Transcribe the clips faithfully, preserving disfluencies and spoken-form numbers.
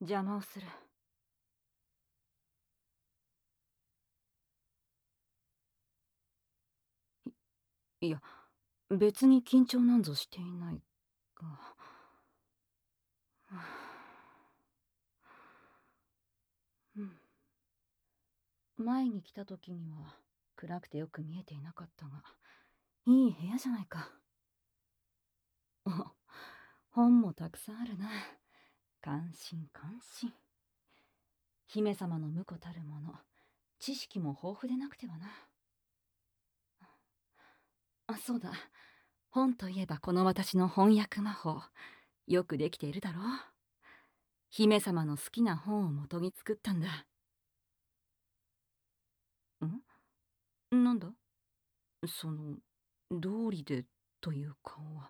邪魔をする。いや、別に緊張なんぞしていないが。うん、前に来た時には暗くてよく見えていなかったが、いい部屋じゃないか。お、本もたくさんあるな。感心感心。姫様の婿たるもの、知識も豊富でなくてはな。あ、そうだ。本といえばこの私の翻訳魔法、よくできているだろう。姫様の好きな本を元に作ったんだ。んなんだその、道理でというかは。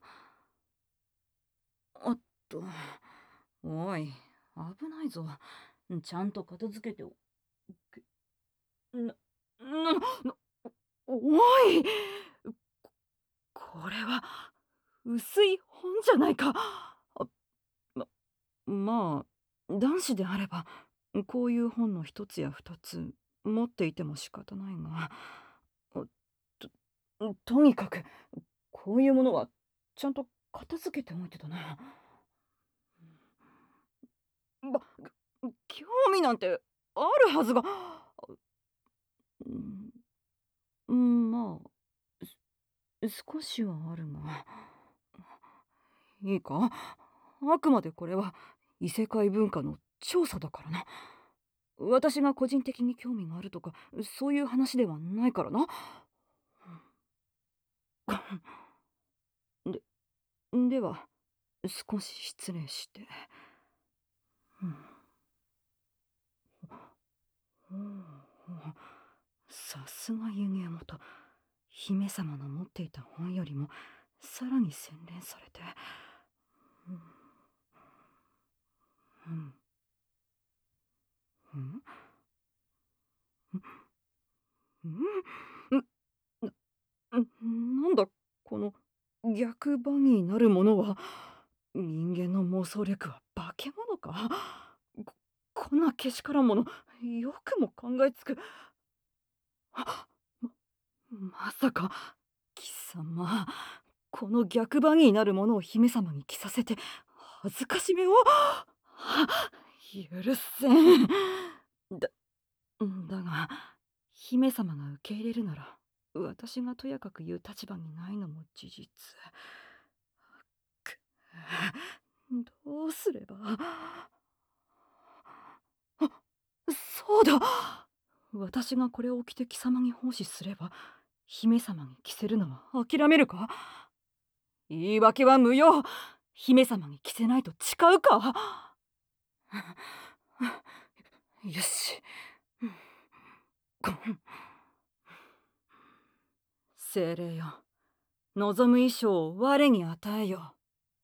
あっと、おい、危ないぞ。ちゃんと片付けておけ。な、な、な、おい、ここれは薄い本じゃないか。あま、まあ男子であればこういう本の一つや二つ持っていても仕方ないが、あと、とにかくこういうものはちゃんと片付けておいてだな。ば、興味なんてあるはずが。うん、まあ、す少しはあるが。いいか、あくまでこれは異世界文化の調査だからな。私が個人的に興味があるとかそういう話ではないからな。で、では少し失礼して。うん、ほうほう、さすが湯気元、姫様の持っていた本よりもさらに洗練されて。うんうんうんうん、な、なんだこの逆バギーなるものは。人間の妄想力は化け物か。こ、こんなけしからんものよくも考えつく。あ、ま、まさか貴様、この逆バギーなるものを姫様に着させて恥ずかしめを。は、許せん。だ、だが姫様が受け入れるなら私がとやかく言う立場にないのも事実。く、どうすれば。あ、そうだ。私がこれを着て貴様に奉仕すれば姫様に着せるのは諦めるか。言い訳は無用。姫様に着せないと誓うか。よし。精霊よ、望む衣装を我に与えよ。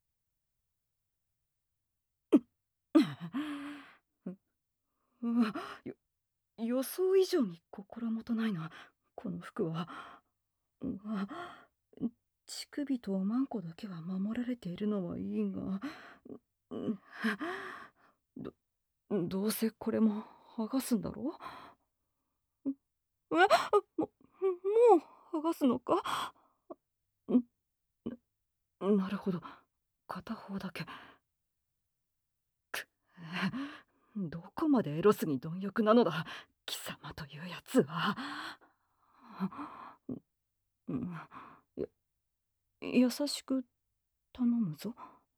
うわ、よ、予想以上に心もとないな、この服は。うわ、乳首とおまんこだけは守られているのはいいが、う、ど、どうせこれも剥がすんだろう。え、も、もう剥がすのか。ん、なるほど、片方だけ。く、どこまでエロスに貪欲なのだ貴様というやつは。うん、や、優しく頼むぞ。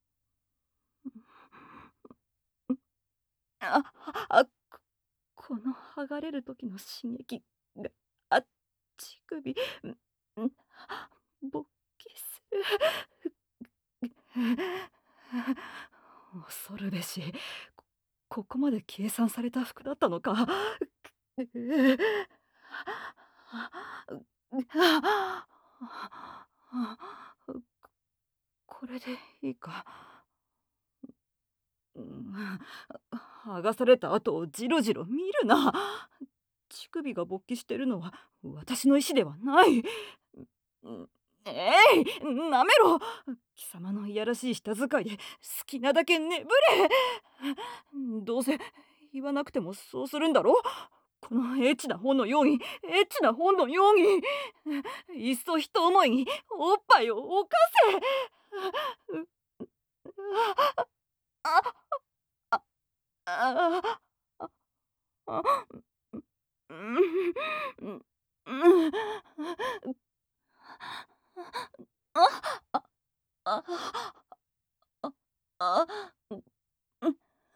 あ、あ、こ、この剥がれる時の刺激が、あ、乳首、ん、ん、勃起する。恐るべし、こ、ここまで計算された服だったのか。これでいいか。うん、剥がされた後をじろじろ見るな。乳首が勃起してるのは私の意思ではない。うん、 えい、なめろ。貴様のいやらしい舌遣いで好きなだけ眠れ。どうせ言わなくてもそうするんだろ。このエッチな本のように、エッチな本のように。いっそ一思いにおっぱいを犯せ。うああああああうんうんうんああああうん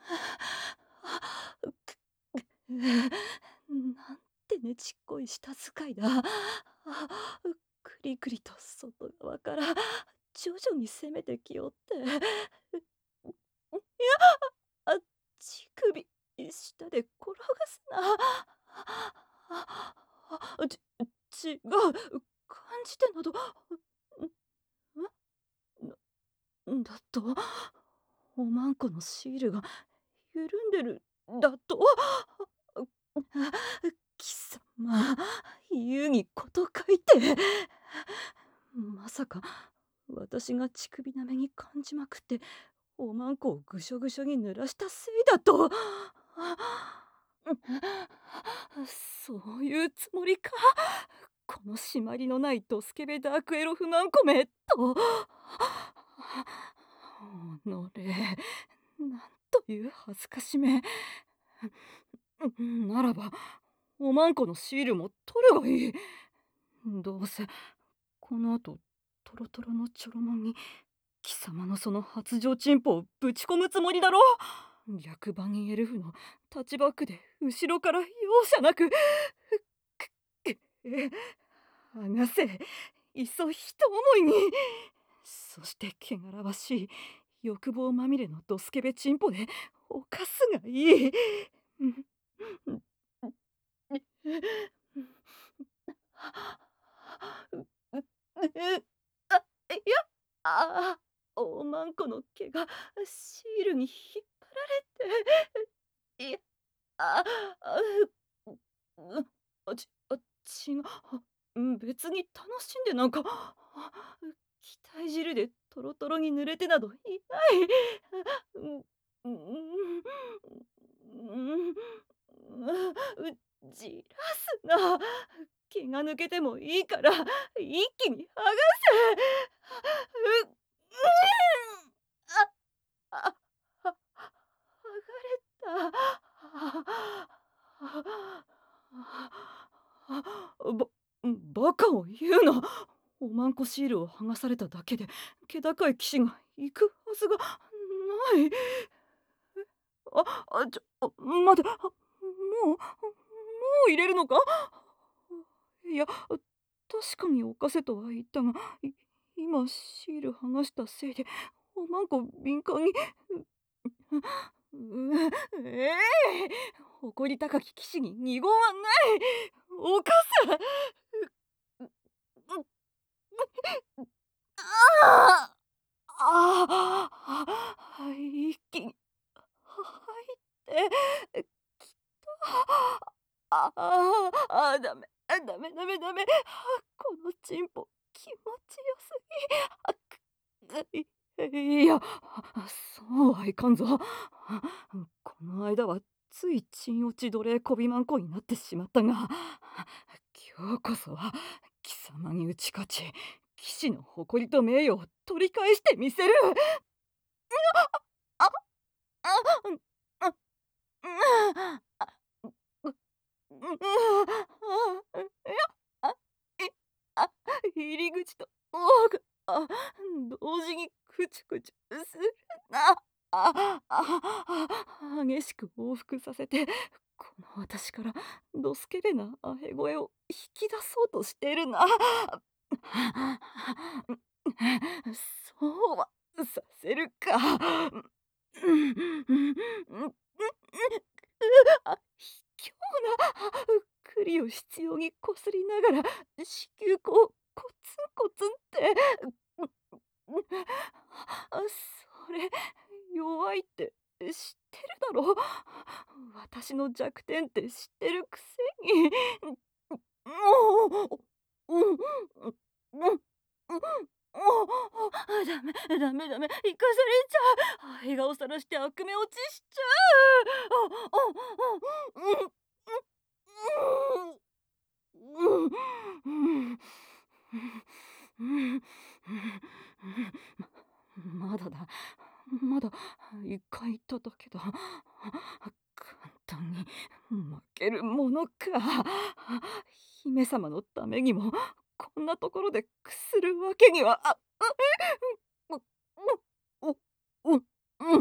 なんてねちっこい舌遣いだ。あくりくりと外側から徐々に攻めてきよって。いや、あ、乳首下で転がすな。あ、ち違う。感じてなど、んんだと、おまんこのシールが緩んでるだと。貴様、湯にこと書いて。まさか私が乳首なめに感じまくっておまんこをぐしょぐしょに濡らしたせいだと。そういうつもりか。この締まりのないドスケベダークエロフマンコめと。おのれ、なんという恥ずかしめ。ならばおまんこのシールも取るがいい。どうせこのあとトロトロのチョロモンに貴様のその発情チンポをぶち込むつもりだろ。逆バニエルフのタッチバックで後ろから容赦なく。え剥がせ、いっそ一思いに。そして汚らわしい欲望まみれのドスケベチンポで犯すがいい。あ、いや、ああ、おまんこの毛がシールに引っ張られて、いや、ああ、ううあ、ちあ、違う、うん、別に楽しんでなんか、あ、額汁でトロトロに濡れてなどいない。うん、うん、うん、うじらすな。毛が抜けてもいいから一気に剥がせ。う、うん、あ、あ、は剥がれた。ばバカを言うな。おまんこシールを剥がされただけで気高い騎士が行くはずがない。あ、あ、ちょ、あ、待て、あ、もうもう入れるのか。いや、確かに犯せとは言ったが、い今シール剥がしたせいでおまんこ敏感に。ううええ誇り高き騎士に二言はない。犯す。あああ一気に入ってきた。あああダメダメダメダメ。このチンポ気持ちよすぎ。あくいいや、そうはいかんぞ。この間はついチン落ち奴隷こびまんこになってしまったが、今日こそは貴様に打ち勝ち騎士の誇りと名誉を取り返してみせる。ああうんあうんあううんあいやあいあ入り口と奥があ同時にくちゅくちゅするな。ああ激しく往復させてこの私からドスケベなアヘ声を引き出そうとしているな。そうはさせるか。あ、卑怯な。栗を執拗にこすりながら子宮口をコツンコツンって。あ、それ弱いって知ってるだろ。私の弱点って知ってるくせに。もう、うん、うん、 うん、おお、あ、ダメダメダメ、生かされちゃう。あ、笑顔さらして悪目落ちしちゃう。あ、あ、あ、うん、うん、うん、うん、うん、うん、うん、ままだだ。まだ一回言っただけだ。簡単に負けるものか。姫様のためにもこんなところでくするわけには。あ、う、う、う、う、うん、うん、うん、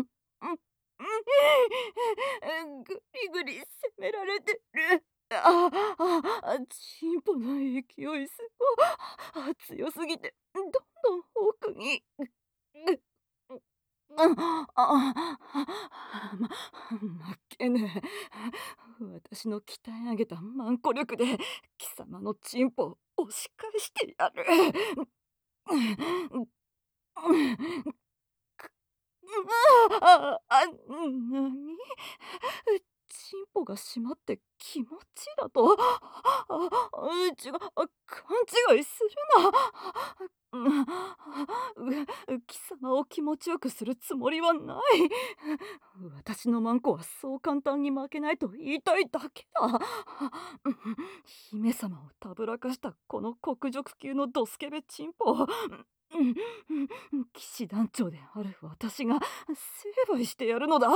ぐりぐり攻められてる。ああ、あ、チンポの勢いすごあ、強すぎて、どんどん奥に。ぐうん、ああ、ま負けぬ。私の鍛え上げたマンコ力で貴様のチンポを押し返してやる。うん、ああ、あ、なに？チンポが締まって気持ちだと？ああ、違う、あ、勘違いするな。うん、う貴様を気持ちよくするつもりはない。私のマンコはそう簡単に負けないと言いたいだけだ。姫様をたぶらかしたこの国辱級のドスケベチンポ。騎士団長である私が成敗してやるのだ。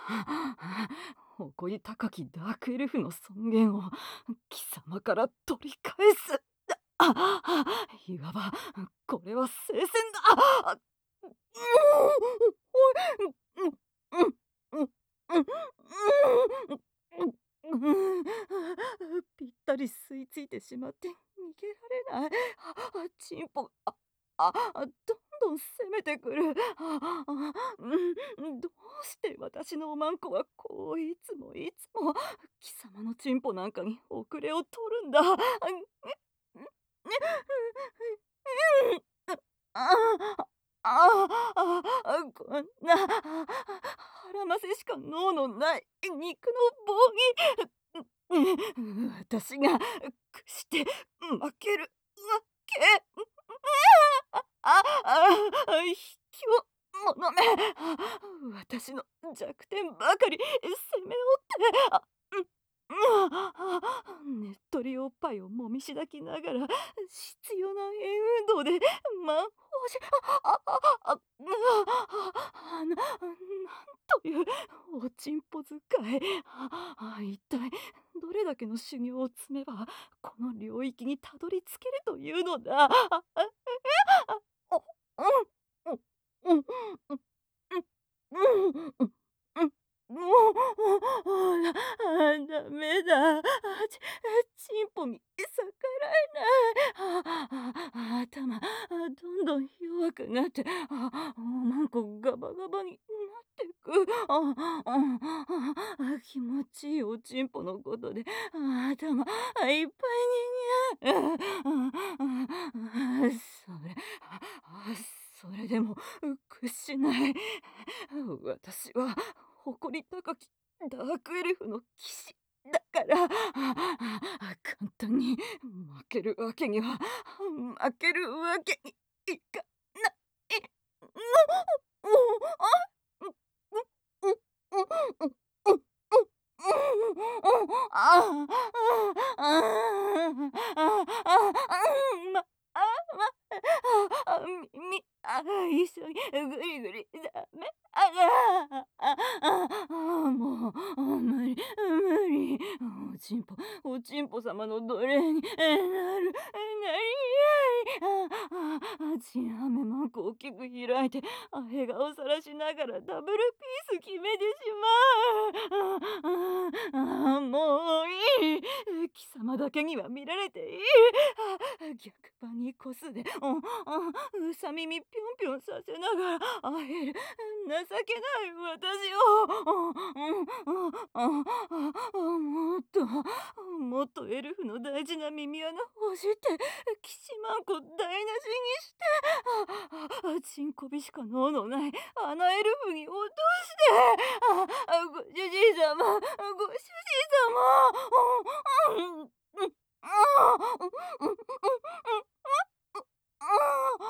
誇り高きダークエルフの尊厳を貴様から取り返す。あ、いわばこれは聖戦だ。うん、うん、うん、うん、うん、うん、ぴったり吸い付いてしまって逃げられない。あ、チンポ、あ、あ、どんどん攻めてくる。あ、あ、うん、どうして私のおまんこはこういつもいつも貴様のチンポなんかに遅れを取るんだ。あ、ああ、ああ、こんな腹ませしか脳のない肉の棒に、うん、私が屈して負けるわけ。ああ、あ、ひきょう者め。私の弱点ばかり責めおって。あ、うん、うん、ねっとりおっぱいをもみしだきながら必要な円運動で魔法じあああああななんというおちんぽ使い。ああ、一体どれだけの修行を積めばこの領域にたどり着けるというのだ。あああ、お、うん、うん、うん、うん、うん、うん、うん、うん、もう、ああ、ダメだ。あ、ちチンポに逆らえない。ああ、頭、あ、どんどん弱くなって、あ、おまんこガバガバになってく。ああ、あ、気持ちいいおちんぽのことで、あ、頭あいっぱいにね。ああ、それ、あ、それでも屈しない。私は誇り高きダークエルフの騎士だから、簡単に負けるわけには負けるわけにいかないの。あ、う、う、う、う、う、う、う、ああ、ああ、ああ、ま、あ、ま、あ、みあ、一緒にぐりぐりダメ。ああ、あ、あ、あ、もう、あ、無理無理。おちんぽおちんぽ様の奴隷になるなりあい。ああ、チンアメマンコ大きく開いて、あ、笑顔さらしながらダブルピース決めてしまう。ああ、もういい。貴様だけには見られていい。あ、逆パにこすで、うん、うん、うさ耳ぴょんぴょんさせながらあえる情けない私を、うんうんうんああもっともっとエルフの大事な耳穴ほじって騎士マンコ台無しにして、ああチンコビしか脳のないあのエルフに落として、ああご主人様ご主人様、うんうんうんうんうんうんうん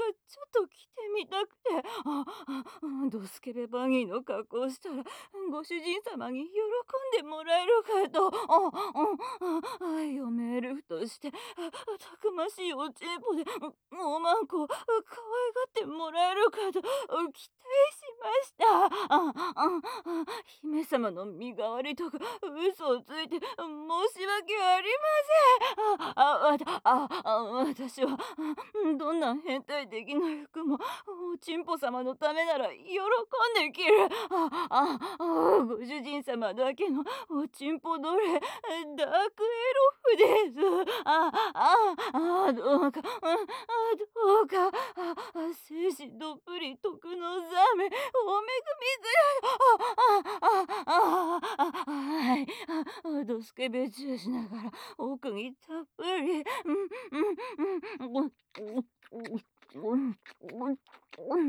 ちょっと着てみたくて、あ、あ、あ、ドスケベバギーの格好をしたら、ご主人様に喜んでもらえるかと、あ、あ、あ、愛をメールとして、あ、たくましいおちんぽで、おまんこを可愛がってもらえるかと、期待しました。あ、あ、あ、姫様の身代わりとか嘘をついて申し訳ありません。あ、あ、わたあ、あ、私は、どんな変態的な服もおちんぽ様のためなら喜んで着る。あ、あ、あ、ご主人様だけのおちんぽ奴隷、ダークエロフです。あ、あ、あ、どうか、あ、あ、どうか、あ、あ、精子どっぷり徳のザメ、おめぐみずや、あ、あ、あ、あ、あ、あ、はい、あ、ドスケベチューしながら奥にたっぷり、うん、うん、うん、うん、うん、うん、うん、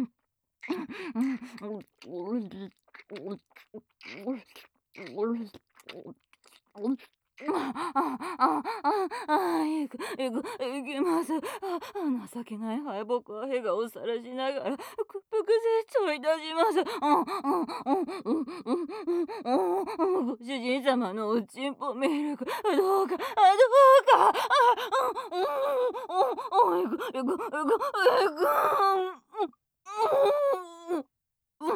ああ、あ、あ、いくいくいきます。あ、情けない敗北は笑顔をさらしながら屈服成長いたします。うんうんうんうんうんうんうん、ご主人様のおちんぽミルク、どうか、あ、どうか、あ、うんうんうんうん、いくいくいくいく、うん、うん、うん、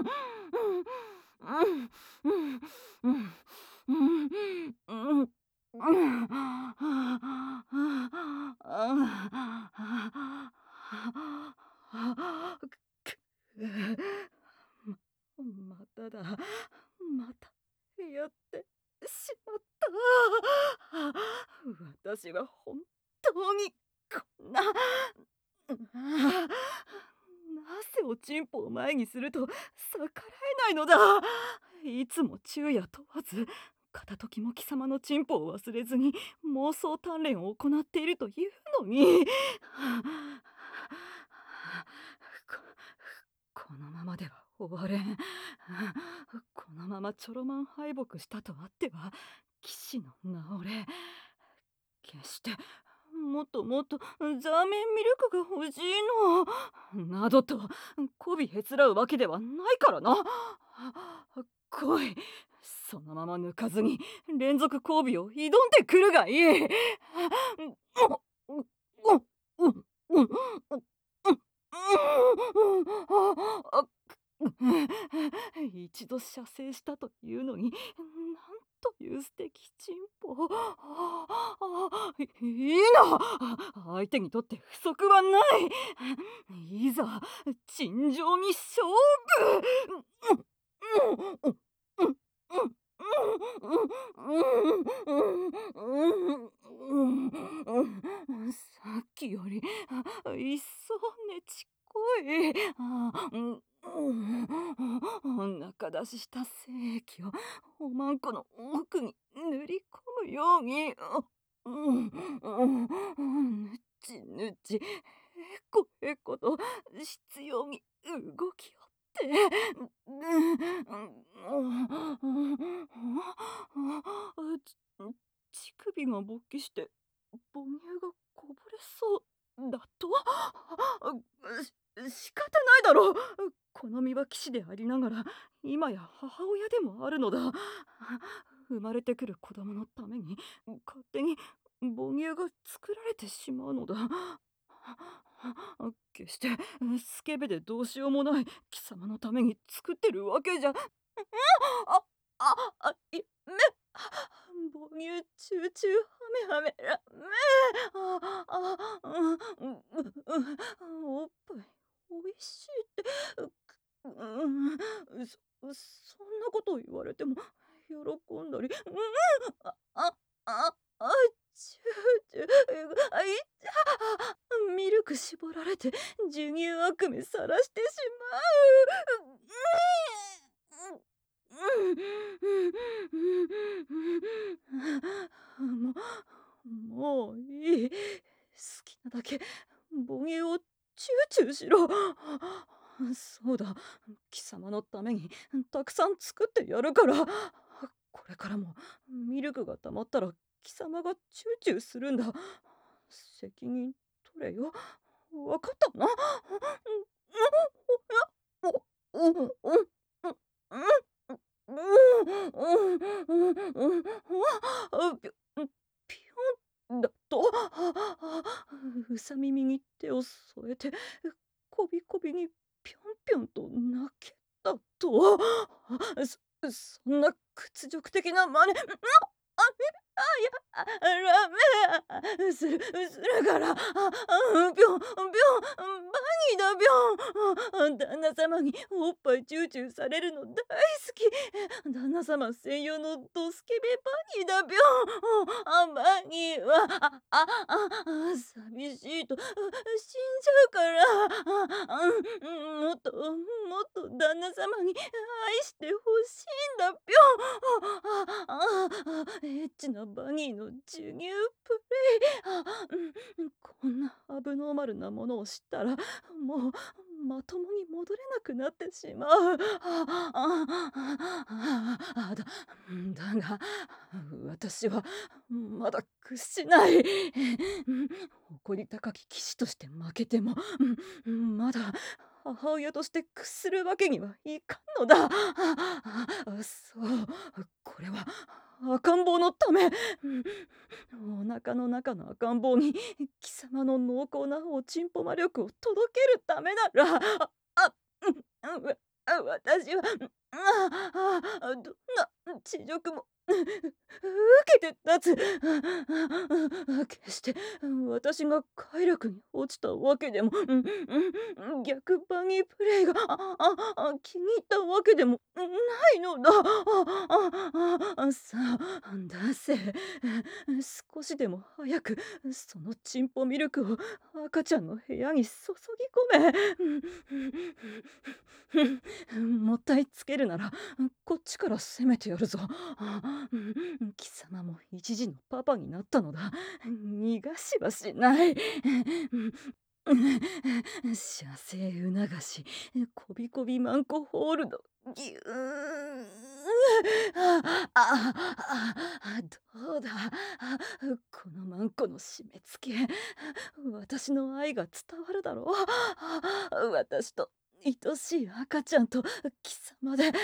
うん、うん、うん、うん、うん、うん、はあ、はあ、ああ、ああ、くままただ。またやってしまった。私は本当にこんな、なぜおちんぽを前にすると逆らえないのだ。いつも昼夜問わず片時も貴様のチンポを忘れずに妄想鍛錬を行っているというのに、ここのままでは終われん。このままちょろまん敗北したとあっては騎士の名折れ。決してもっともっとザーメンミルクが欲しいのなどと媚びへつらうわけではないからな。来い、そのまま抜かずに連続交尾を挑んでくるがいい。一度射精したというのに、なんという素敵チンポ。いいな、相手にとって不足はない。いざ陳情に勝負。さっきより一層ねちっこい。あ、うん、うん、中出しした精液をおまんこの奥に塗り込むように、うん、うん、うん、ぬちぬち、へこへこと執拗に動きよって、うん、ち乳首が勃起して母乳がこぼれそうだと。し仕方ないだろう。この身は騎士でありながら今や母親でもあるのだ。生まれてくる子供のために勝手に母乳が作られてしまうのだ。決してスケベでどうしようもない貴様のために作ってるわけじゃ。あ、あ、あ、い、め、母乳チューチューハメハメラメ、あ、あ、うん、うん、うん、おっぱいおいしいって、う、うん、そそんなことを言われても喜んだり、うん、あ、あ、あ、あ、チューチュー、あ、いっちゃ、ミルク絞られて授乳悪夢さらしてしまう。うん、もう、もういい。好きなだけ母乳をチューチューしろ。そうだ、貴様のためにたくさん作ってやるから。これからもミルクが溜まったら貴様がチューチューするんだ。責任取れよ。 わかったな。おおおおおあ、ぴょんぴょんだと、うさ耳に手を添えて、こびこびにぴょんぴょんと泣けたと。そそんな屈辱的な真似、あ、あ、いや、あ、ダメ、するするから、あ、あ、ぴょんぴょん、バニーだぴょん。旦那様におっぱいチューチューされるの大好き。旦那様専用のドスケベバニーだぴょん。あ、バニーは、ああああ、寂しいと、死んじゃうから、あ、うん、もっともっと旦那様に愛してほしいんだぴょん。あああ、エッチなバニーの授乳プレイ。あ、うん、こんなアブノーマルなものを知ったら、もうまともに戻れなくなってしまう。ああああだだが私はまだ屈しない。誇り高き騎士として負けても、まだ母親として屈するわけにはいかんのだ。そう、これは赤ん坊のため。お腹の中の赤ん坊に貴様の濃厚なおちんぽ魔力を届けるためなら、あ、あ、うん、わ私は、ああ、どんな恥辱も受けて立つ。決して私が快楽に落ちたわけでも、うんうん、逆バニープレイがあああ気に入ったわけでもないのだ。あああさあ出せ。少しでも早くそのチンポミルクを赤ちゃんの部屋に注ぎ込め。もったいつけるならこっちから攻めてやるぞ。貴様も一時のパパになったのだ。逃がしはしない。射精促し、こびこびマンコホールド、ぎゅーあああどうだ、このマンコの締め付け、私の愛が伝わるだろう。私と愛しい赤ちゃんと貴様で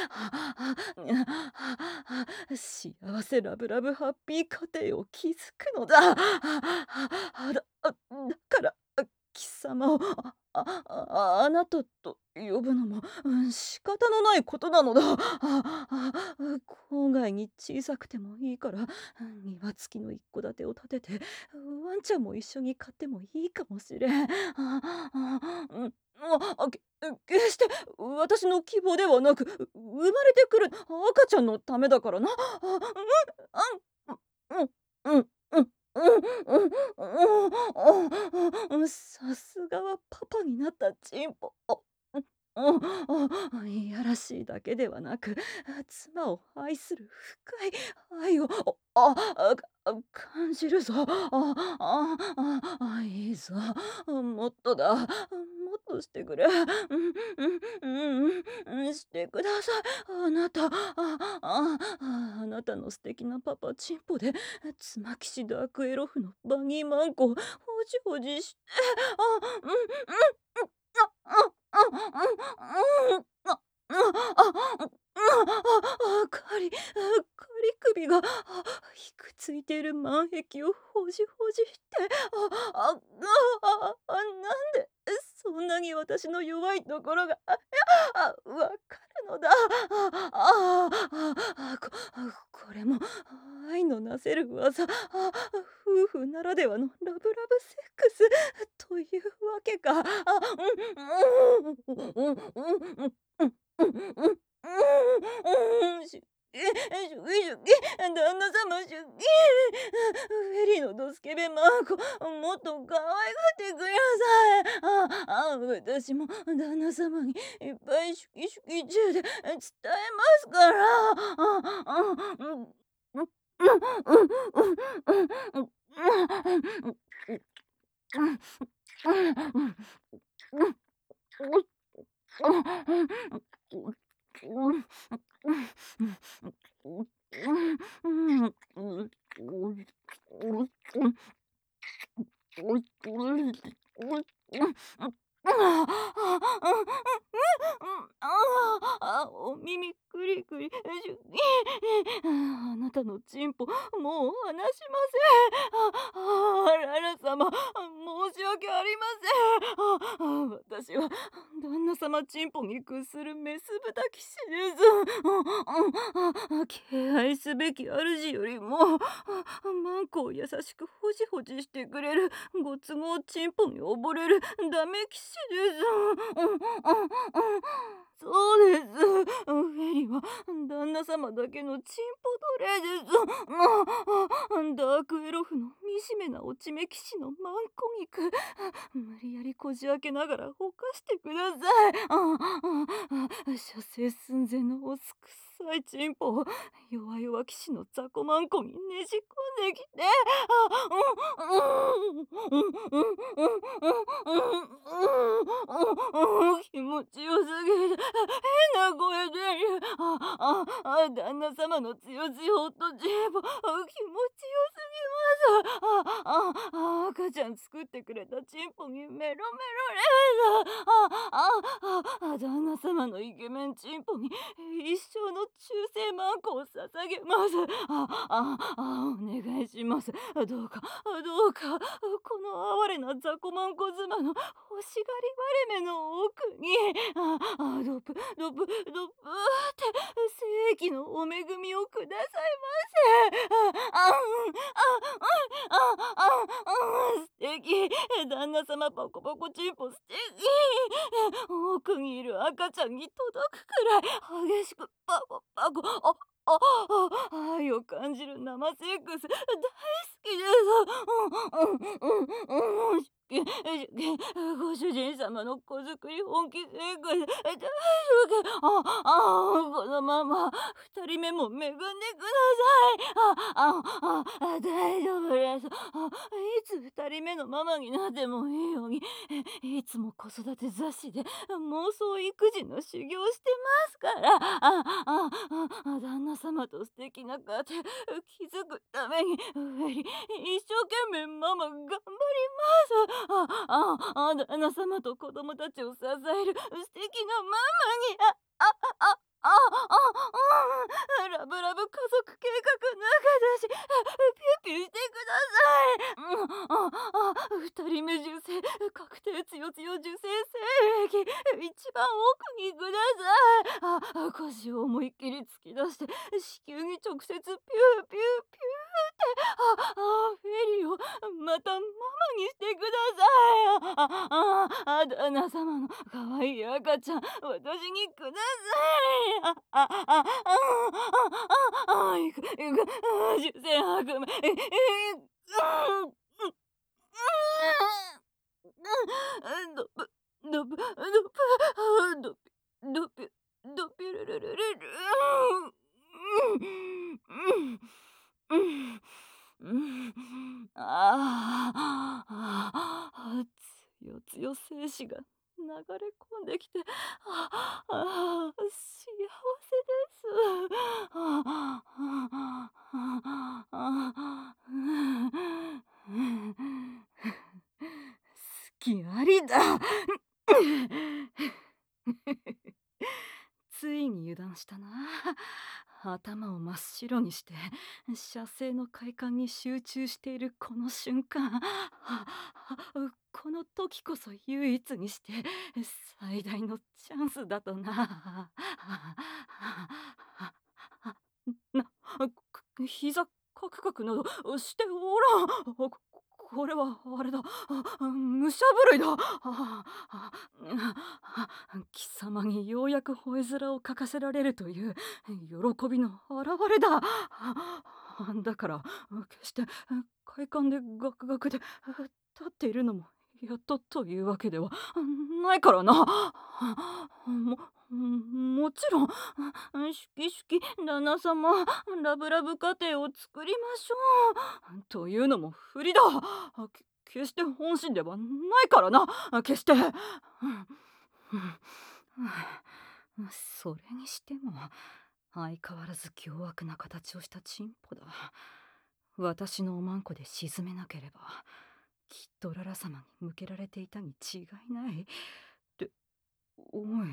幸せラブラブハッピー家庭を築くのだ。だだから貴様をああああなたと呼ぶのも、うん、仕方のないことなのだ。ああ郊外に小さくてもいいから庭付きの一戸建てを建ててワンちゃんも一緒に飼ってもいいかもしれん。ああうんあけ決して私の希望ではなく生まれてくる赤ちゃんのためだからな。あうんうんうんうんうんうんうんさすがはパパになったチンポ。いやらしいだけではなく妻を愛する深い愛をああ感じるぞ。あああいいぞ。もっとだ。もっとしてくれ。うんうんうんしてください。あなたあああなたの素敵なパパチンポで妻騎士ダークエロフのバニーマンコをほじほじして、あうんうんあああうんああああかりかり首がひくついている満壁をほじほじして、ああああなんでそんなに私の弱いところがああわかるのだ。あああここれも愛のなせる技。あ夫婦ならではのラブラブセックスというわけか。あうんうんうんうんうんうんうんうんしえ、え、しゅぎしゅぎ、旦那様しゅぎ、フェリーのドスケベマーコ、もっと可愛がってください。ああ、私も旦那様にいっぱいシュキシュキ中で伝えますから。ああ、うん、うん、うん、うん、うん、うん、うん、 もう話しません。ああ、あらら様、申し訳ありません。ああ、私は旦那様チンポに屈するメス豚騎士です。ああ、敬愛すべき主よりも、あマンコを優しくほじほじしてくれるご都合チンポに溺れるダメ騎士です。うんうんうんそうです。フェリは旦那様だけのチンポ奴隷です。うんダークエロフの惨めな落ち目騎士のマンコ肉。無理やりこじ開けながらほかしてください。射精寸前のおすくさいチンポを弱々騎士の雑魚マンコにねじ込んできて、あうんうんうんうんうんうんうんうん気持ちよすぎて変な声で言う。あああ旦那様の強強ホットチンポ気持ちよすぎます。あああ赤ちゃん作ってくれたチンポにメロメロレーザー。あああ旦那様のイケメンチンポに一生の忠誠マンコを捧げます。あああお願いします。どうかどうかこの哀れな雑魚マンコ妻の欲しがり割れ目の奥にああドプドプドプって正規のお恵みをくださいませ。ああうんああああ素敵旦那様ポコポコチンポ素敵奥にいる赤ちゃんに届くくらい激しくパコパコあああ愛を感じる生セックス大好きです。うんうんうんうんご主人様の子作り本気セックス大丈夫ああこのまま二人目も恵んでください。あああ大丈夫です。あいつ二人目のママになってもいいようにいつも子育て雑誌で妄想育児の修行してますから。あああ旦那様と素敵な家庭築くために一生懸命ママ頑張ります。あああ旦那様と子供たちを支える素敵なママにああああああラブラブ家族計画仲だしピューピューしてください。うんああ二人目受精確定つよつよ受精精液一番奥にください。あ腰を思いっきり突き出して子宮に直接ピューピューピューってああフェリーをまたママにしてください。あああ旦那様の可愛い赤ちゃん私にください。あああああああいくいく受精悪夢ええうんうんドブドブドブドピドピドピルルルルルうんうんうんああつよつよ精子が流れ込んできてああ幸せです。ああああ好きありだ。ついに油断したな。頭を真っ白にして射精の快感に集中しているこの瞬間この時こそ唯一にして最大のチャンスだとな。な膝カクカクなどしておらん。ここれはあれだ武者震いだ。貴様にようやく吠え面をかかせられるという喜びの表れだ。だから決して快感でガクガクで立っているのもやっとというわけではないからな。ももちろんしきしき旦那様ラブラブ家庭を作りましょうというのも振りだ。決して本心ではないからな決して。それにしても相変わらず凶悪な形をしたチンポだ。私のおまんこで沈めなければきっとララ様に向けられていたに違いない。っておい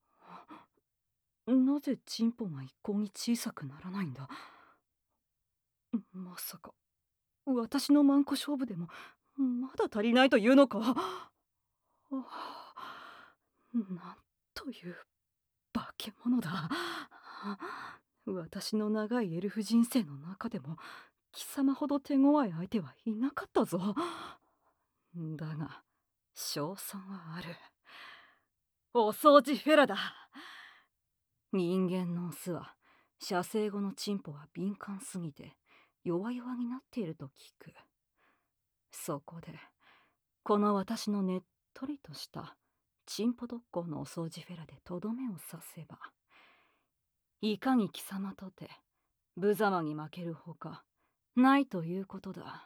なぜチンポが一向に小さくならないんだ。 まさか私のマンコ勝負でもまだ足りないというのか。ああ、なんという化け物だ。私の長いエルフ人生の中でも貴様ほど手強い相手はいなかったぞ。だが勝算はある。お掃除フェラだ。人間のオスは射精後のチンポは敏感すぎて弱々になっていると聞く。そこでこの私のねっとりとしたチンポ特攻のお掃除フェラでとどめを刺せば、いかに貴様とて無様に負けるほかないということだ。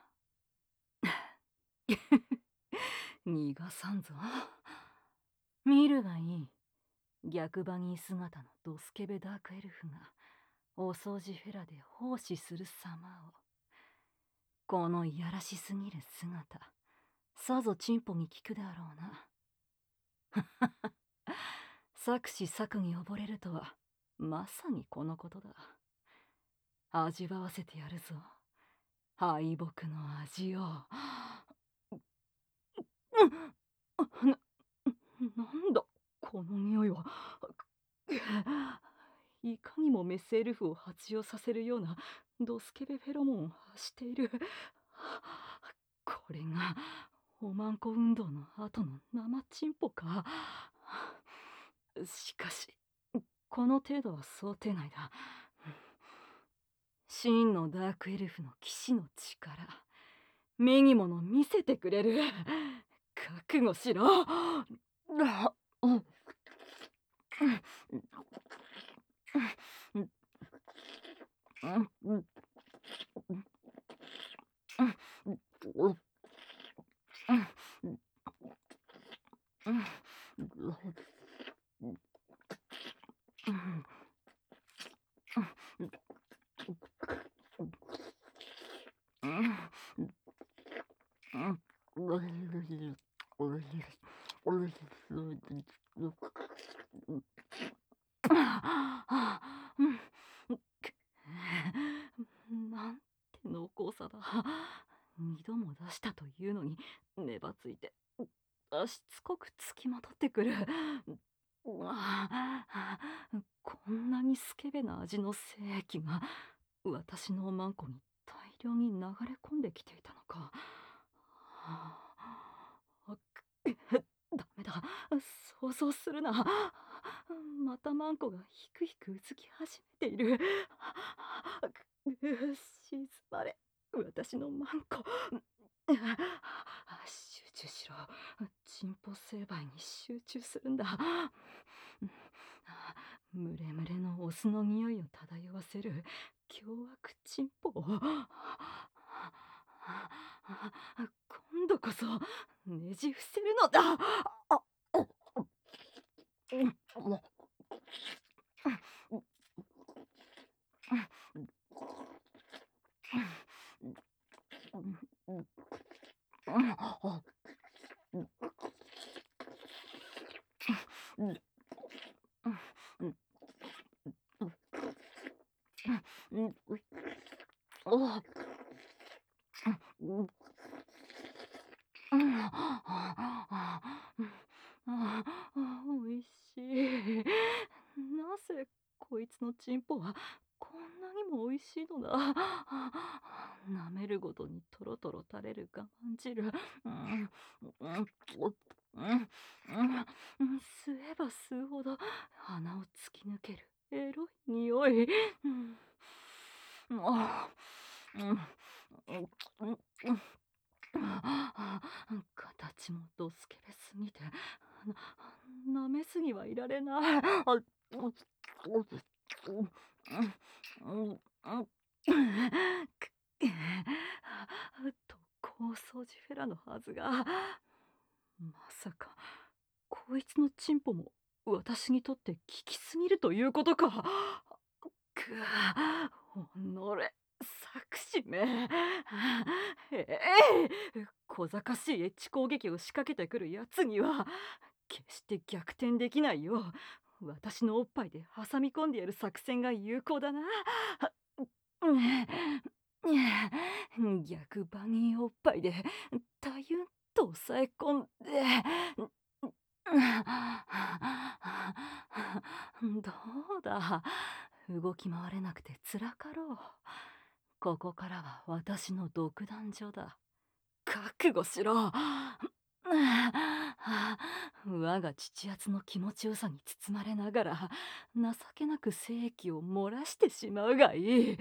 逃がさんぞ。見るがいい。逆バギー姿のドスケベダークエルフがお掃除フェラで奉仕する様を。このいやらしすぎる姿、さぞチンポに効くであろうな。作詞作に溺れるとはまさにこのことだ。味わわせてやるぞ、敗北の味を。な、なんだこの匂いは。いかにもメスエルフを発情させるようなドスケベフェロモンを発している。これがおまんこ運動の後の生チンポか。しかしこの程度は想定内だ。真のダークエルフの騎士の力、目にもの見せてくれる。覚悟しろ。なんて濃厚さだ。二度も出したというのに粘ついてしつこくつきまとってくる。こんなにスケベな味の精液が私のおまんこに大量に流れ込んできていたのか。ダメだ、想像するな。またマンコがひくひくうずき始めている。静まれ、私のマンコ。集中しろ。チンポ成敗に集中するんだ。ムレムレのオスの匂いを漂わせる凶悪チンポを。今度こそねじ伏せるのだ。おいしい。なぜこいつのチンポはこんなにもおいしいのだ。舐めるごとにトロトロ垂れる我慢汁。吸えば吸うほど鼻を突き抜けるエロい匂い。形もドスケベすぎてな、舐めすぎはいられない。特攻掃除フェラのはずが、まさかこいつのチンポも私にとって効きすぎるということか。くわ、おのれ作詞め。ええ小賢しいエッジ攻撃を仕掛けてくるやつには決して逆転できないよう私のおっぱいで挟み込んでやる作戦が有効だな。 にゃ逆バニーおっぱいでたゆんと抑え込んで、どうだ、動き回れなくてつらかろう。ここからは私の独壇場だ。覚悟しろ。我が父圧の気持ちよさに包まれながら情けなく精液を漏らしてしまうがいい。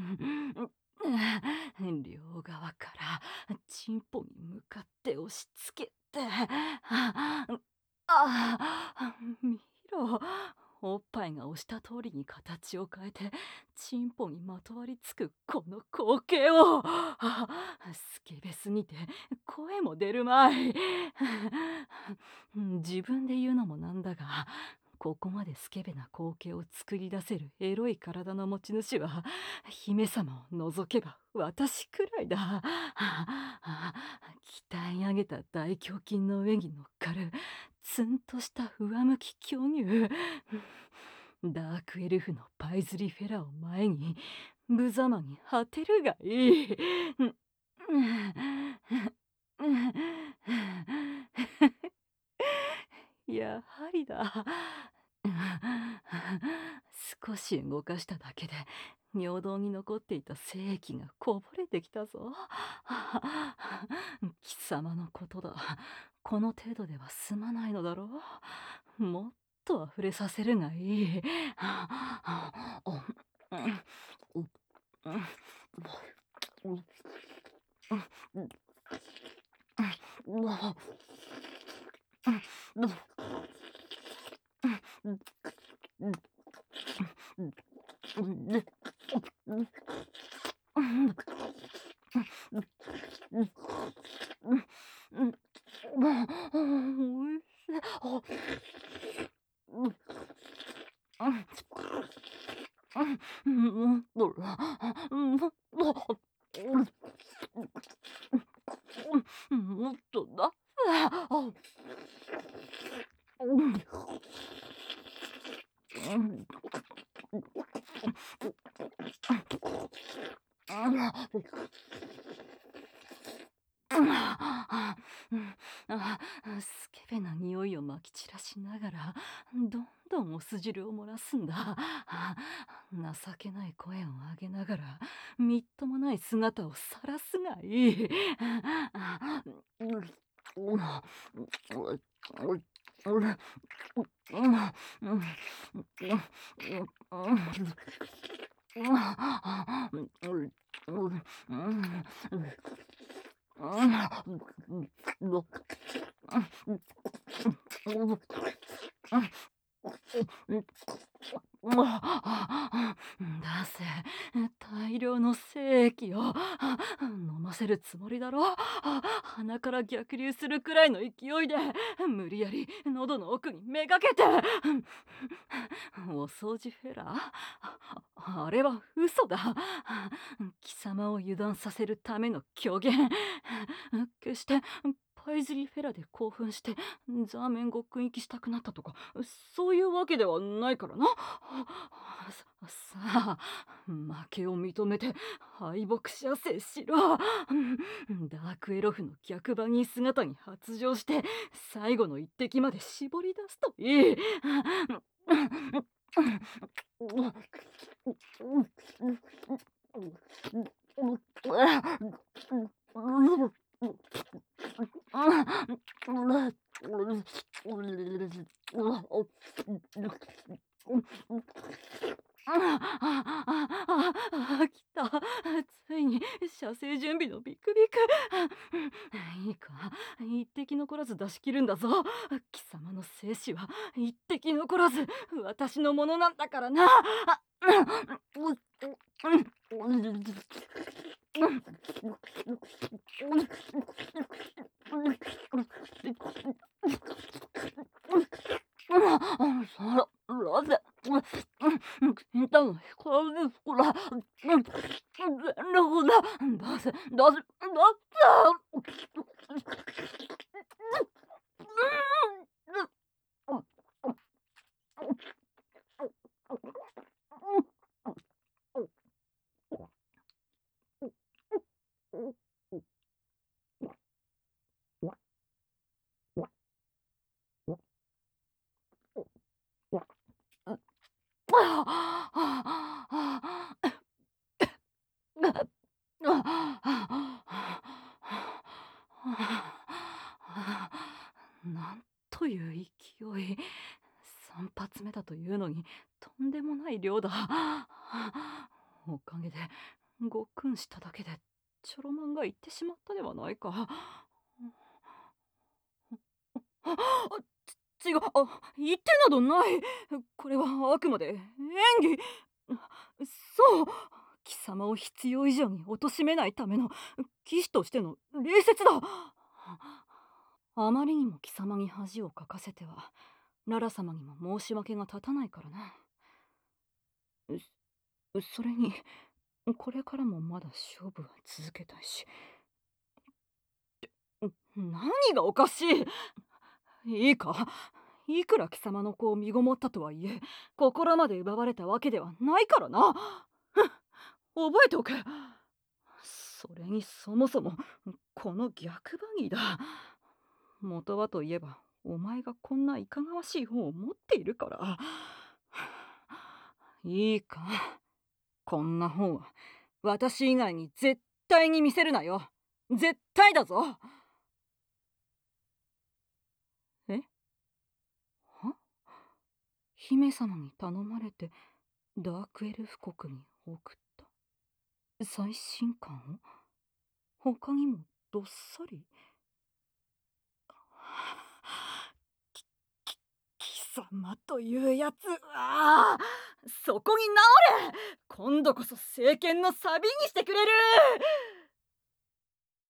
両側からチンポに向かって押し付けて、ああ、見ろ。おっぱいが押した通りに形を変えてチンポにまとわりつくこの光景を、スケベすぎて声も出るまい。自分で言うのもなんだが、ここまでスケベな光景を作り出せるエロい体の持ち主は姫様を除けば私くらいだ。鍛え上げた大胸筋の上に乗っかるツンとした上向き巨乳。ダークエルフのパイズリフェラを前に無様に果てるがいい。やはりだ。少し動かしただけで尿道に残っていた精液がこぼれてきたぞ。貴様のことだ。この程度では済まないのだろう。もっと溢れさせるがいい。おいしい。もっとだ。もっと。もっとだ。スケベな匂いをまき散らしながらどんどんお酢汁を漏らすんだ。情けない声を上げながらみっともない姿を晒すがいい。出せ、大量の精液を飲ませるつもりだろ。鼻から逆流するくらいの勢いで無理やり喉の奥にめがけて。お掃除フェラー、あれは嘘だ。貴様を油断させるための虚言。決してパイズリフェラで興奮してザーメンごっくん行きしたくなったとかそういうわけではないからな。ささあ負けを認めて敗北射精しろ。ダークエロフの逆バニー姿に発情して最後の一滴まで絞り出すといい。ああああ来た。ついに射精準備のビクビク。いいか、一滴残らず出し切るんだぞ。貴様の精子は一滴残らず私のものなんだからな。さら、なぜ、金玉の光ですから、全力だ、出せ、出せ、出なんという勢い。さん発目だというのにとんでもない量だ。おかげでごっくんしただけでチョロマンが行ってしまったではないか。あ、ち違う、あ、言ってなどない。これはあくまで演技。そう、貴様を必要以上に貶めないための騎士としての礼節だ。あまりにも貴様に恥をかかせてはララ様にも申し訳が立たないからな。そそれにこれからもまだ勝負は続けたいし。何がおかしい。いいか、いくら貴様の子を身ごもったとはいえ心まで奪われたわけではないからな。覚えておけ。それにそもそもこの逆バギーだ。元はといえばお前がこんないかがわしい本を持っているから。いいか、こんな本は私以外に絶対に見せるなよ。絶対だぞ。え？は？姫様に頼まれてダークエルフ国に送った最新刊を他にもどっさり。きき貴様というやつ。ああ、そこに直れ。今度こそ政権のサビにしてくれる。